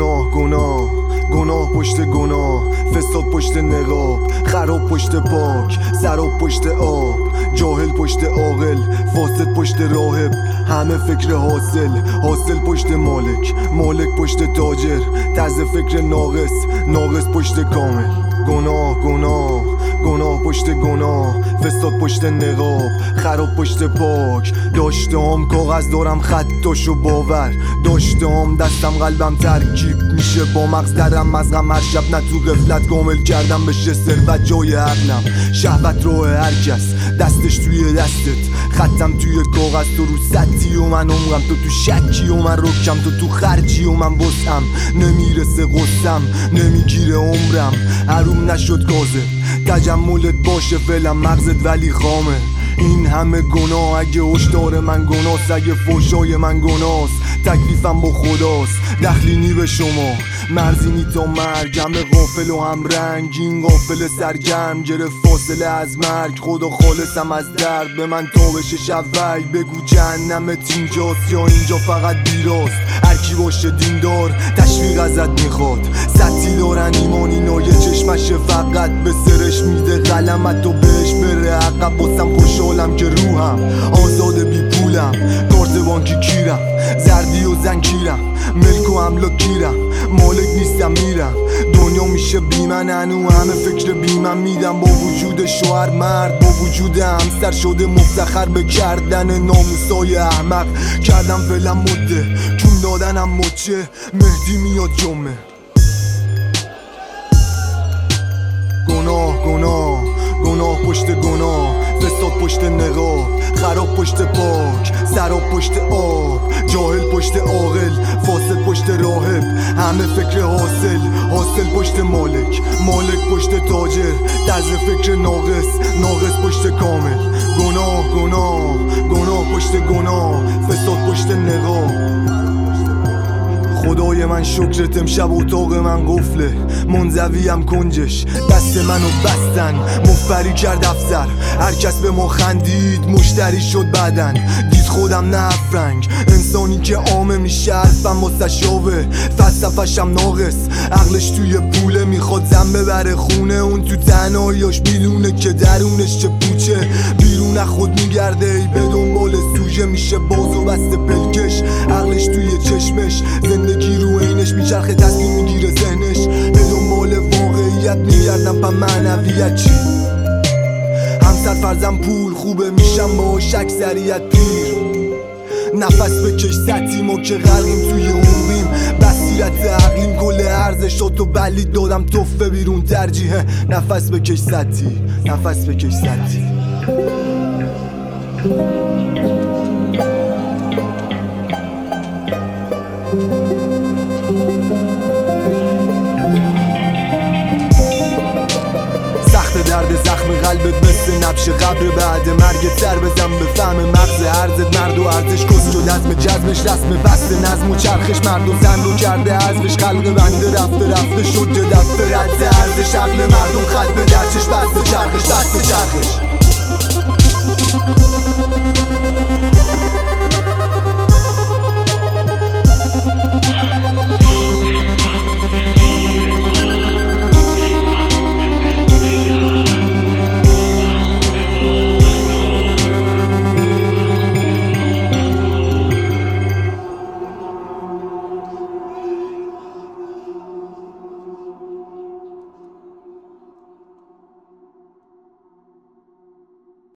گناه پشت گناه، فساد پشت نقاب، خراب پشت پاک، سراب پشت آب، جاهل پشت عاقل، فاسد پشت راهب، همه فکر حاصل پشت مالک پشت تاجر، طرز فکر ناقص پشت کامل. گناه پشت گناه، فساد پشت نقاب، خراب پشت پاک. داشتم کاغذ دارم خطاشو باور، داشتم دستم قلبم ترکیب میشه با مغز درم مزغم هر شب. نه تو غفلت کامل کردم بشه ثروت جای عقلم، شهوت راه هر کس دستش توی دستت، خطم توی کاغذ. تو رو سطحی و من عمرم، تو شکی و من رکم، تو خرجی و من وسعم. نمیرسه قصم، نمیگیره عمرم، حروم نشد کازه تجملت باشه فعلا مغزت ولی خامه. این همه گناه اگه هشدار من گناست، اگه فحشای من گناست، تکلیفم با خداست. دخلینی به شما مرزینی تا مرگ، همه غافل و هم رنگ، این غافل سرگرم گرفت فاصله از مرگ. خدا خالصم از درد به من تابش شوی، بگو جهنمت اینجاست یا اینجا فقط بیراست. هرکی باشه دیندار تشویق ازت میخواد، سطحی دارن ایمانی نایه چشمشه فقط به سرش میده قلمت و بهش بره عقب. باسم خوشحالم که روحم آزاده بی پولم، کارت بانکی کیرم، زردی و زنگیرم، ملک و املاک گیرم، مالک نیستم میرم. دنیا میشه بی من، هنو همه فکر بی من میدم. با وجود شوهر مرد، با وجود همسر شده مفتخر به کردن ناموسای احمق. کردم فعلا مده کون دادنم مچه، مهدی میاد جمعه. گناه پشت گناه، فساد پشت نقاب، خراب پشت پاک، سراب پشت آب، جاهل پشت عاقل، فاسد پشت راهب، همه فکر حاصل پشت مالک پشت تاجر، طرز فکر ناقص پشت کامل. گناه پشت گناه، فساد پشت نقاب. خدای من شکرت امشب اتاق من قفله، منزویم کنجش دست منو بستن، مفبری کرد افسر. هر کس به ما خندید مشتری شد بدن، دید خودم نه افرنگ، انسانی که عامه میشه حرفم واسه شاوه، فلسفه‌شم ناقص، عقلش توی پوله، میخواد زن ببره خونه. اون تو تنهاییاش میدونه که درونش چه پوچه، بیرون خود میگرده ای به دنبال سوژه. میشه باز و بسته پلکش، عقلش توی چشمش، زندگی رو عینش میچرخه، تصمیم میگیره ذهنش. به دنبال واقعیت میگردم پا معنویت چی؟ همسر فرزم پول خوبه میشم با اکثریت پیر. نفس بکش سطحی ما که غرقیم توی عمریم، بصیرت عقلیم کل ارزشاتو بلید دادم توفه بیرون ترجیحه. نفس بکش سطحی. سخت درد زخم قلبت مثل نبش قبر بعد مرگ تر بزن به فهم مغز عرضت. مرد و ارزش کس شد عزم جزمش، رسم بست نظم و چرخش، مرد و زن رو کرده حذفش. خلق بنده رفته شد جه دفته رد ارزش، عقل مردم خط به درچش، بست چرخش